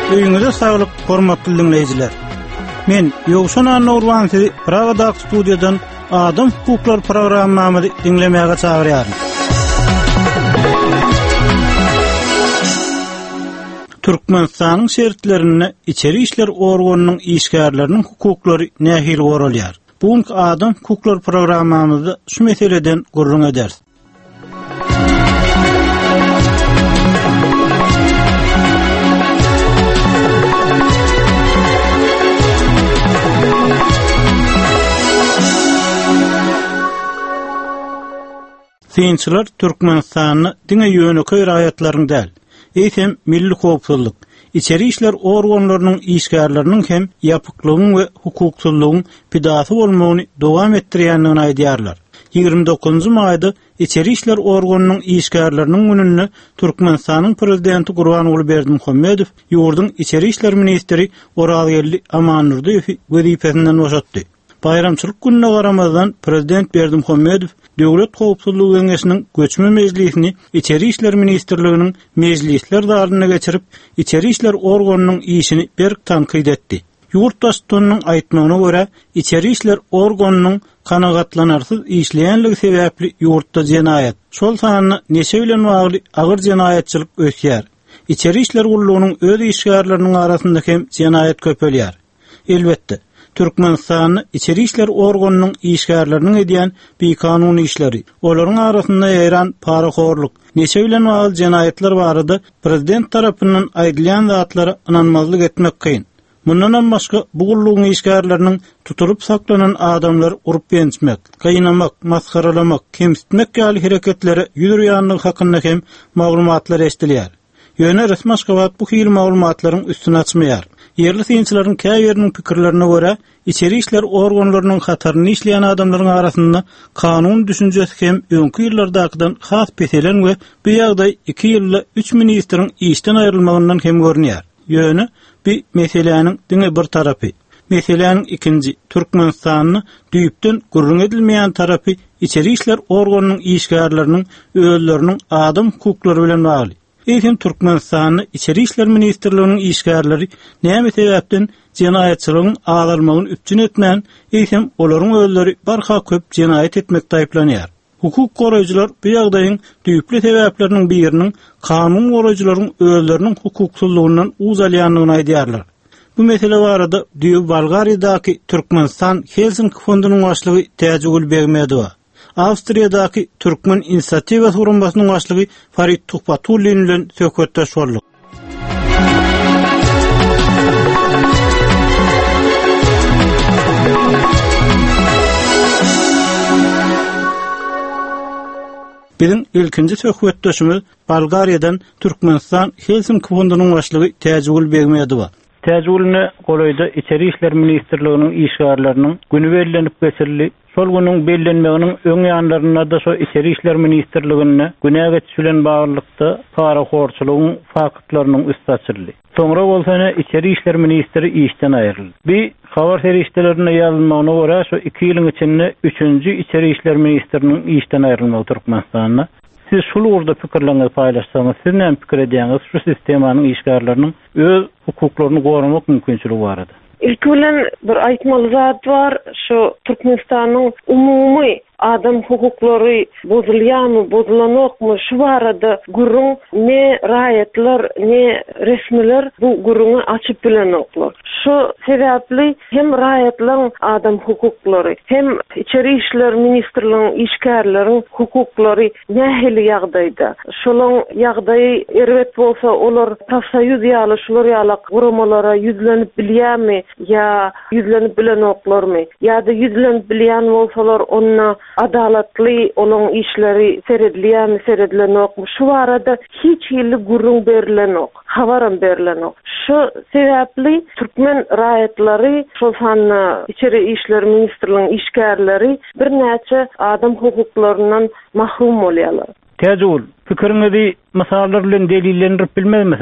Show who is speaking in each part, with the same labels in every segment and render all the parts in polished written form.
Speaker 1: Öýüňize saglyk, hormatly dinleýijiler. Men Ýogşan Anurwan sizi Pragada studiýadan Adam hukuklar programmamy dinlemäge çagyrýarym. Türkmenistanyň şertlerini içeri işler organynyň işgärleriniň hukuklary nähili goralýar. Bugünkü Adam hukuklar programmamyzda şu meseleden gurrun ederiz. Synçylar Türkmenistanyny diňe ýöneköy raýatlaryň däl, eýsem milli howpsuzlyk, içeri işler organlarynyň işgärleriniň hem ýapyklygyň we hukuksuzlygyň pidasy bolmagyny dowam etdirýändigini aýdýarlar. 29-njy maýda içeri işler organynyň işgärleriniň gününi Türkmenistanyň prezidenti Gurbanuly Berdimuhammedow ýurduň içeri işler ministri Oraly Amanurdiýew wezipesinden boşatdy. Bayramçylyk gününe garamazdan Prezident Berdimuhammedow Döwlet Howpsuzlygy Geňeşiniň göçme mejlisini İçeri işler ministrliginiň mejlisler daryna geçirip içeri işler organynyň işini berk tanqid etdi. Ýurtdaşlygynyň aýtmagyna görä, içeri işler organynyň kanagatlanarsyz işleýänligi sebäpli ýurtda jenaýat, şol sanyny neçe bilen bagly agyr jenaýatçylyk ösýär. İçeri işler gullugynyň öz işgärleriniň arasynda hem jenaýat köpelýär. Elbetde Türkmenistanyň içeri işler organynyň işgärleriniň edýän bir kanuny işleri, olaryň arasynda ýaran paraxorluk, neçe bilen bagly jenaýatlar barada prezident tarapyndan aýdylýan zatlara inanmazlyk etmek kyn. Mundan başga bu gullugyň işgärleriniň tutulyp saklanan adamlar urup bençmek, gaynamak, maskaralamak, kemsitmek ýaly hereketleri ýürýänligi hakynda hem maglumatlar esdilýär. Ýöne resmi Aşgabat bu hil maglumatlaryň üstüne açmaýar. Yerli synçylaryň käýeriniň pikirlerine görä, içeri işler organlarynyň hataryny işleýän adamlaryň arasynda kanun düşünjesi hem öňkü ýyllardakydan has peselen we bu ýagdaý 2 ýylda 3 ministriň işden aýrylmagyndan hem görnýär. Ýöne bir meseleniň diňe bir tarapy. Meseleniň ikinji, Türkmenistanyny düýpden gurrun edilmeýän tarapy içeri işler organynyň işgärleriniň özleriniň adam hukuklary bilen bagly. Eýsem Türkmenistanyny içeri işler ministrliginiň işgärleri näme sebäpden jenaýatçylygyň agdarmagyny üpçün etmän, eýsem olaryň özleri barha köp jenaýat etmekde aýplanýar. Hukuk goraýjylar bu ýagdaýyň düýpli sebäpleriniň biriniň kanun goraýjylaryň özleriniň hukuksuzlygyndan uzalýanlygyny aýdýarlar. Bu mesele barada Bolgariýadaky Türkmenistan Helsinki fondunyň başlygy Täjegül Begmedow, Awstriýadaky Türkmen inisiatiwa surunbasynyň başlygy Farid Tuhpatulyn bilen söhbetdeş boldyk. Bizim ilkinji söhbetdeşimiz Bolgariýadan Türkmenistan Helsinki fondunyň başlygy Täjegül Begmedow. Täjegülne golaýda içeri işler ministrliginiň işgärleriniň günü bellenip geçirildi. Şol günüň bellenmeginiň öň ýanlaryna da şo içeri işler ministrligine güne geçilen baglykda paraxorçylygyň faktlarynyň üstü açyldy. Soňra bolsa içeri işler ministri işden aýryldy. Bir habar feriştelerine ýazylmagyna görä şo 2 ýylyň içinde 3-nji içeri işler ministriniň işden aýrylmagy Türkmenistanyna. Siz şol urda pikirlerinizi paýlaşsaňyz, siz näme pikir edýäňiz şu sistemanyň işgärleriniň öz hukuklaryny goramak mümkinçiligi barada?
Speaker 2: İlk bilen bir aýtmaly zat bar, şu Türkmenistanyň umumy adam hukuklary bozulýarmy, bozulanokmy şu barada gurrun ne raýatlar, ne resmiler bu gurruny açyp bilenoklar. Şu sebäpli hem raýatlaryň adam hukuklary, hem içeri işler ministrliginiň işgärleriň hukuklary nähili ýagdaýda. Şolaň ýagdaýy erwet bolsa olar tafsaýüz ýaly şular ýaly guramalara ýüzlenip bilýärmi ýa ýüzlenip bilenoklarmy ýa-da ýüzlenip bilýän bolsalar onna adalatly olan işleri seredilýärmi, seredlenokmy? Şu barada hiç ýyly gurrun berilenok, habarym berilenok. Şu sebäpli Türkmen raýatlary, şol sanna içeri işler ministrliginiň işgärleri bir näçe adam hukuklarynyň mahrum bolýarlar.
Speaker 1: Täjegül, pikiriňizi masalar bilen delillendirip bilmezmiňiz?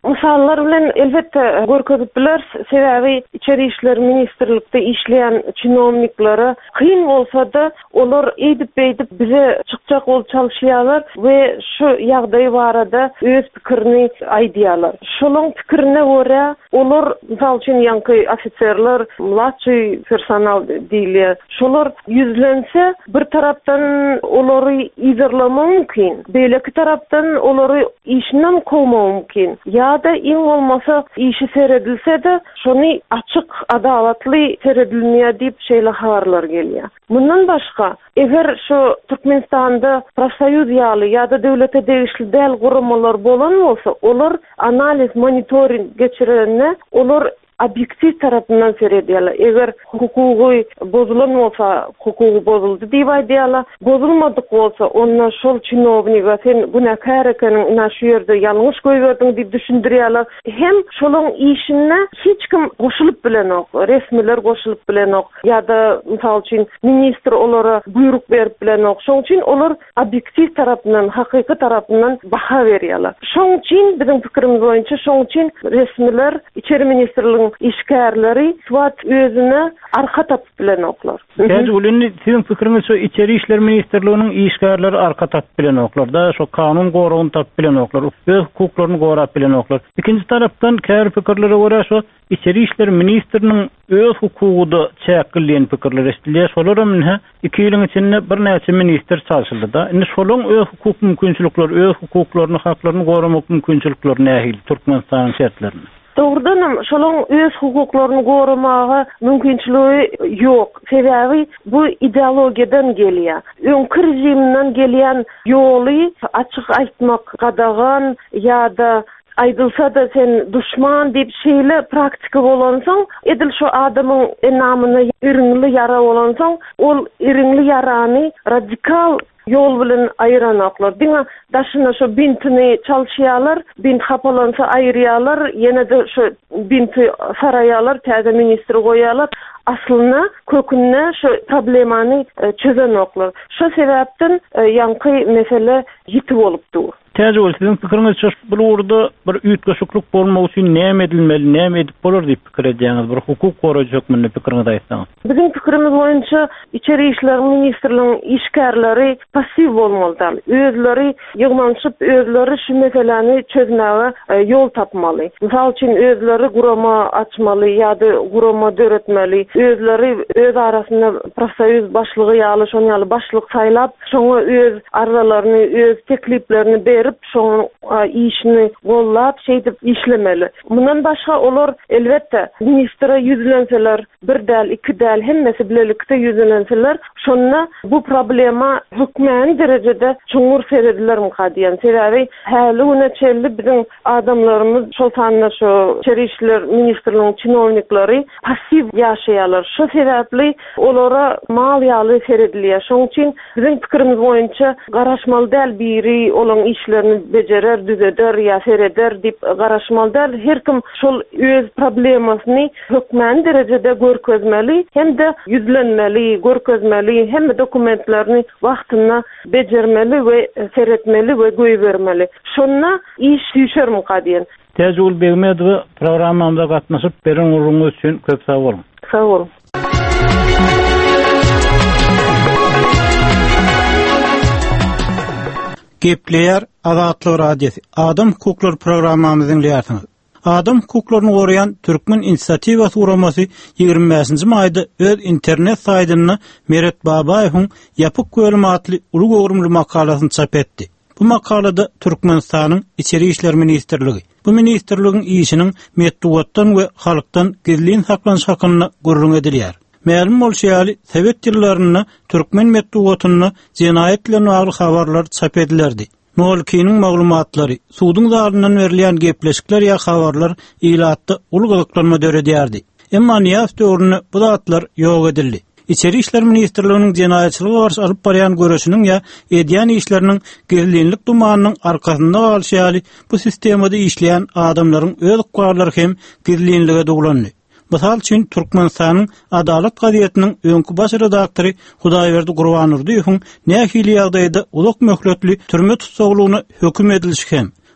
Speaker 2: misallar bilen elbette görkezip biler. Sebebi İçeri İşler Ministerlikte işleyen çinovniklara kıyın bolsa da olar edip bize çıkacak ol çalışýarlar ve şu ýagdaý barada öz pikirini aýdýarlar. Şolong pikirine göre olar misal üçin ýanky ofitserler, mladşy personal diýilýär. Şolar yüzlense bir tarapdan olary izarlama mümkin. Beýleki tarapdan olary işinden kovma mümkin. Ya da iň bolmasa işi seredilse de şonu açyk adalatly seredilmeýär diýip şeýle habarlar gelýär. Bundan başga eger şu Türkmenistanda profsoýuz ýaly ýa-da döwlete degişli däl guramalar bolan bolsa, olar analiz, monitoring geçirenine olar objektiv tarapından seredýärler. Eger hukuky bozulan bolsa, hukuky bozuldy diýip aýdýarlar. Bozulmadyk bolsa, onda şol çinovniga sen günäkär ekeniň, na şu ýerde ýalňyş goýberdiň diýip düşündirýärler. Hem şolaň işine hiç kim goşulyp bilen ok, resmiler goşulyp bilen ok, ýa-da mysal üçin ministr olara buyruk berip bilen ok. Şoň üçin olar objektiv tarapından, hakyky tarapından baha berýärler. Şoň üçin biziň pikirimiz boýunça şoň üçin resmiler, içeri ministrligiň işgärleri swat özüne arka tapıp bilen oklar.
Speaker 1: Yani ulanı sizin fikriniz şu İçeri İşler Ministerliğinin işgärleri arka tapıp bilen oklar da şu kanun gorugyny tapıp bilen oklar, öz hukuklaryny gorap bilen oklar. İkinci tarapdan kär pikirlere göre şu İçeri İşler Ministerliğinin öz hukuguda çäkilýän pikirler estilýär. Şolara minä 2 ýylyň içinde bir näçe minister çalışyldy da. Indi şolaň öz hukuk mümkinçilikleri, öz hukuklaryny, haklaryny goramak mümkinçilikleri nähili Türkmenistan şertlerinde?
Speaker 2: Doğrudan şolaň öz hukuklaryny goramaga mümkinçiligi ýok. Sebebi bu ideologiýadan gelýär. Öňkü rejimden gelýän ýoly açyk aýtmak, gadagan ýa-da aýdylsa da sen düşman diýip şeýle praktika bolansaň, edil şu adamyň enamyny iriňli yara bolansaň, ol iriňli yarany radikal yol bilen aýranaklar. Diňe daşyna şu bintini çalşýarlar, bint hapalansa aýrýarlar, ýene-de şu binti saraýarlar, täze ministri goýarlar. Aslında kökünne şu problemany çözenoklar. Şu sebäpden ýanky mesele ýitip bolupdy.
Speaker 1: Täze bol sizin pikiriňiz bu urda bir üýtgeşiklik bolmagy üçin näme edilmeli, näme edip bolar diýip pikir edýäňiz, bir hukuk goraýjak mende pikiriňizi aýtsaňyz.
Speaker 2: Bizim pikirimiz boýunça İçeri İşler Ministerliğiniň işgärleri passiv bolmalylar. Özleri ýygmanşyp, özleri şu meseleni çözmäge ýol tapmaly. Misal üçin özleri gurama açmaly ýa-da gurama döretmeli. Özleri öz arasynda profsoýuz başlygy ýaly, şoň ýaly başlyk saýlap, şoňa öz aralaryny, öz tekliplerini berip, şoň işini gollap, şeýdip işlemeli. Bundan başga olar elbetde ministre yüzlenseler, bir däl, iki däl, hemmesi bilelikde yüzlenseler, şonna bu problema hükmän derejede çoňur serediler mukadiýan. Sebebi häli uneçelli bizim adamlarımız şol sanna şu İçeri İşler Ministerliğiniň çinovniklary passiv ýaşaýarlar. Şu sebäpli olara mal ýaly seredilýär. Şoň üçin bizim pikirimiz boýunça garaşmaly däl biri olan işlerini becerer, düzeder ýa sereder diýip garaşmaly däl. Her kim şol öz problemasyny hükmän derejede görkezmeli, hem de yüzlenmeli, görkezmeli, hem de dokumentlerini wagtyna bejermeli we seretmeli we goýbermeli. Şonna iş ýüşer mukadiýan.
Speaker 1: Täze Begmedow programmamda gatnaşyp beren uruňyz üçin köp sag bolun.
Speaker 2: Sag bolun.
Speaker 1: Gepleýär Azatlyk radiosi. Adam hukukları programmamyzyň dinleýärsiňiz. Adam hukuklaryny goraýan Türkmen inisiatiwasy guramasy 25-nji maýda öz internet saýtyny Meret Babaýewiň ýapyk gölim atly uly gowrumly makalasyny çap etdi. Bu makalada Türkmenistanyň İçeri İşler Ministerligi, bu ministerligiň işiniň metdugatdan we halkdan gizlin saklanyş hakyna gurrun edilýär. Ma'lum bolşaýaly Sowet ýyllaryny Türkmen metdugatyny jinayetlerine bagly habarlar çap edilerdi. Nolkiniň maglumatlary, suwdyň zaryndan berilýän gepleşikler ýa habarlar ilatda uly gyklanma döredýärdi. Emma niýas döwrüne bu zatlar ýok edildi. İçeri İşler Ministerliğiniň jinayetçiligiňe garşy alyp barýan göreşiniň ýa edýän işleriniň gizlinlik dumanynyň arkasynda galşýaly bu sistemada işleýän adamlaryň öz hukuklary hem gizlinlige doglandy. Misal üçin Türkmenistanyň Adalet gazetiniň öňkü baş redaktory Hudaýberdi Gurbanurdiýewiň nähili ýagdaýda ulak möhletli türme tutsaglygyna höküm edilişi hem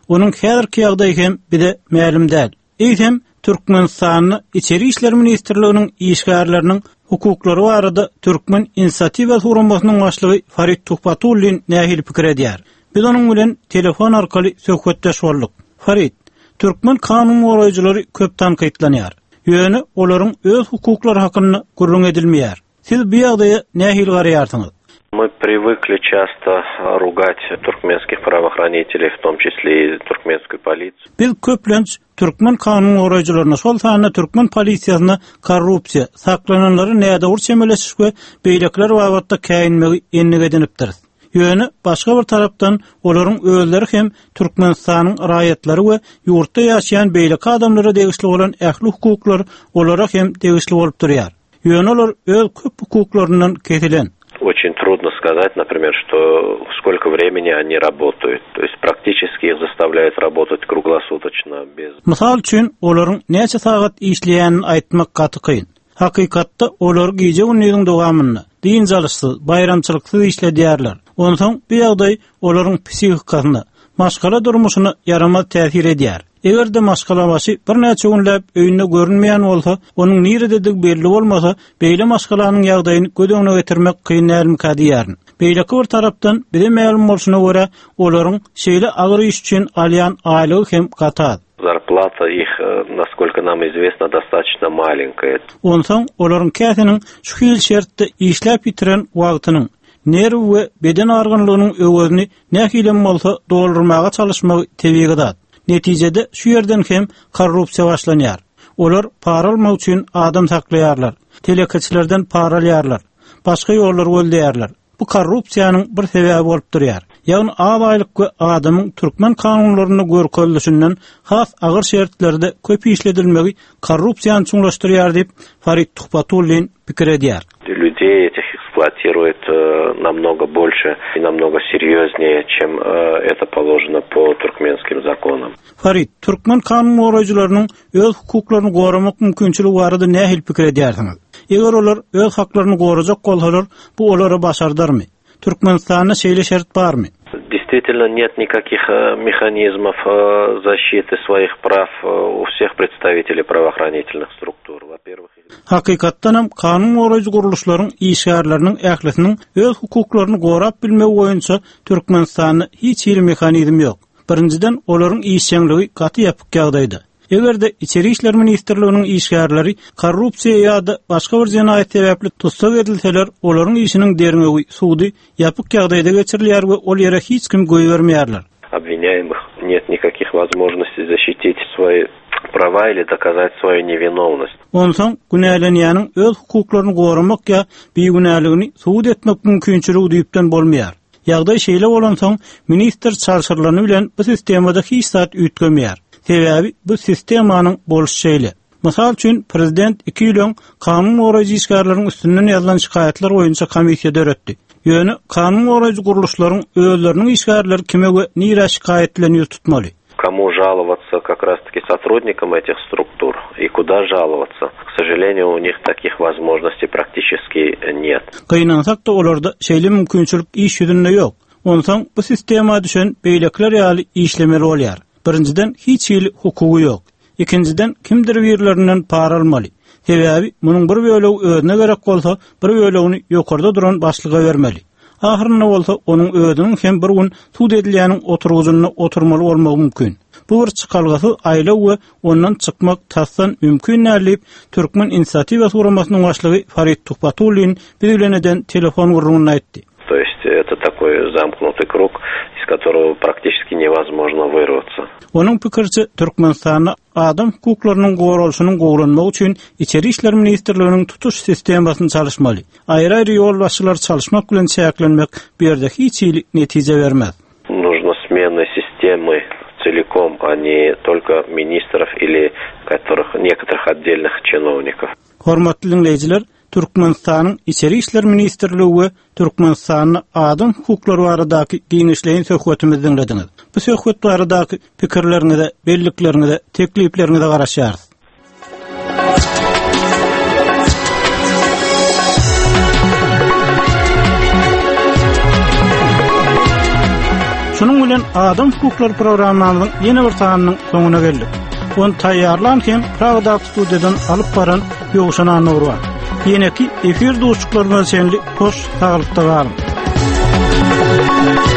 Speaker 1: Onun häzirki ýagdaý hem bide ma'lum däl. Eýsem Türkmenistanyň İçeri işler ministrliginiň işgärleriniň hukuklary barada Türkmen inisiatiwa suramasynyň başlygy Farid Tuhpatullin nähili pikir edýär. Biz onuň bilen telefon arkaly söhbetdeş boldyk. Farid, Türkmen kanun goraýjylary köp tanqidlanýar. Ýöne olaryň öz hukuklary hakynda gurrun edilmeýär. Siz bu ýagdaýa nähili garaýarsyňyz?
Speaker 3: Мы привыкли часто ругать туркменских правоохранителей, в том числе и туркменскую полицию.
Speaker 1: Biz köplenç Türkmen kanun goraýjylaryna şol sanyna Türkmen polisiýasyna korrupsiýa, saklananlary näde urçemeleşik we beýlekler wagtda käýinmegi ennig edinipdir. Ýöne başga bir tarapdan olaryň özleri hem Türkmenistanyň raýatlary we ýurtda ýaşaýan beýlek adamlara degişli bolan ähli hukuklar olara hem degişli bolup durýar. Ýöne olar öz köp hukuklarynyň kesilen.
Speaker 3: Очень трудно сказать, например, что сколько времени они работают. То есть практически их заставляют работать круглосуточно без.
Speaker 1: Mysal üçin olaryň näçe sagat işleýänini aýtmak gaty kyn. Hakykatda olar gece gündüziň dowamyny diň jalyşsyz, bayramçylyksyz işledýärler. Onsoň bu ýagdaý olaryň psihikasyna, maşgala durmuşyna yaramaz täsir edýär. Eger de maşgala başy bir näçe günläp öýünde görünmeýän bolsa, onuň nirededik belli bolmasa, beýle maşgalanyň ýagdaýyny gödöňe getirmek kyn näme diýär. Beýleki bir tarapdan bire ma'lum bolşuna görä, olaryň şeýle agyr iş üçin alýan aýlygy hem gatat.
Speaker 3: Зарплата их, насколько нам известно, достаточно маленькая.
Speaker 1: Onsoň olaryň käsiniň şu hil şertde işläp bitiren wagtynyň nerw we beden argynlygynyň öwözini nähilem bolsa doldurmaga çalışmagy tebigat. Netijede şu yerden hem korrupsiýa başlanýar. Olar para almak üçin adam saklaýarlar, telekeçilerden para alýarlar, başga ýollar öldürýärler. Bu korrupsiýanyň bir sebäbi bolup durýar. Ýagny aýlyk we adamyň türkmen kanunlaryny görkezlişinden has agyr şertlerde köp işledilmegi korrupsiýany çuňlaşdyrýar diýip Farid Tuhpatullin pikir edýär.
Speaker 3: Людей этих эксплуатируют намного больше и намного серьезнее, чем это положено по туркменским законам.
Speaker 1: Farid, Türkmen kanun goraýjylarynyň öz hukuklaryny goramak mümkinçiligi barada nähili pikir edýärsiňiz? Eger olar öz haklaryny gorajak bolsalar, bu olara başardarmy? Türkmenistanda şeýle şert barmy?
Speaker 3: Действительно, нет никаких механизмов защиты своих прав у всех представителей правоохранительных структур. Во-первых,
Speaker 1: hakykatdan hem kanun goraýjy guruluşlaryň işgärleriniň ählisiniň öz hukuklaryny gorap bilmegi boýunça Türkmenistanda hiç bir mexanizm ýok. Birinciden olaryň işçiligi gaty ýapyk ýagdaýda. Eger de İçeri işler ministrliginiň işgärleri korrupsiýa ýa-da başga bir jenaýat sebäpli tutsak edilseler, olaryň işiniň derňegi sudy ýapyk ýagdaýda geçirilýär we ol ýere hiç kim goý bermeýärler.
Speaker 3: Обвиняемых нет никаких возможностей защитить свои права или доказать свою невиновность.
Speaker 1: Onsoň günälenýäniň öz hukuklaryny goramak ýa beýgünäligini suwd etmek mümkinçiligi diýipden bolmaýar. Ýagdaý şeýle bolansoň minister çarşyrlany bilen bu sistemada hiç zat üýtgemeýär. Sebäbi bu sistemanyň boluş şeýle. Mysal üçin prezident 2 ýyl kanun goraýjy işgärleriň üstünden ýazylan şikaýatlar boýunça komissiýa döretdi. Ýöne kanun goraýjy guruluşlaryň özleriniň işgärleri kime we nire şikaýetlenýär tutmaly.
Speaker 3: Кому жаловаться как раз-таки сотрудникам этих структур и куда жаловаться? К сожалению, у них таких возможностей практически нет.
Speaker 1: Kynansak da olarda şeýle mümkinçilik iş ýüzünde ýok. Onsoň bu sistema düşen beýlekler ýaly işlemeli bolýar. Birinciden hiç ýyl hukugy ýok. Ikinciden kimdir birlerinden para almaly. Sebäbi munyň bir bölegi özüne gerek bolsa, bir bölegini ýokarda duran başlyga bermeli. Ahyrynda bolsa, onuň özüniň hem bir gün suwd edilýäniň oturguzyna oturmaly bolmagy mümkin. Bu bir çykalgasy aýla we ondan çykmak tasdan mümkin nädip Türkmen inisiatiwa suramasynyň başlygy Farid Tuhpatullin bilen eden telefon gurrundan aýtdy.
Speaker 3: То есть это такой замкнутый круг, из которого практически невозможно вырваться.
Speaker 1: Onuň pikirçe Türkmenistanda adam hukuklarynyň goralyşynyň gowranmagy üçin İçeri işler ministrliginiň tutuş sistemasyny çalışmaly. Aýry-aýry ýolbaşçylar çalışmak bilen çäklenmek bu ýerde hiç netije bermez.
Speaker 3: Нужна смена системы целиком, а не только министров или некоторых отдельных чиновников.
Speaker 1: Hormatly dinleýijiler, Türkmenistanyň İçeri işler ministrligi we Türkmenistanyň adam hukuklary baradaky giňişleýän söhbetimizi dinlediňiz. Bu söhbet baradaky pikirlerinizi, belliklerinizi, tekliplerinizi garaşýarys. Şunun bilen Adam Hukukları programmanynyň ýene bir sanynyň soňuna geldik. Onu taýýarlanken Pragda studiýadan alyp baran Ýogşan Anur bar. Ýene-ki efir dostluklarymyz senli hoş taýlykda galyň.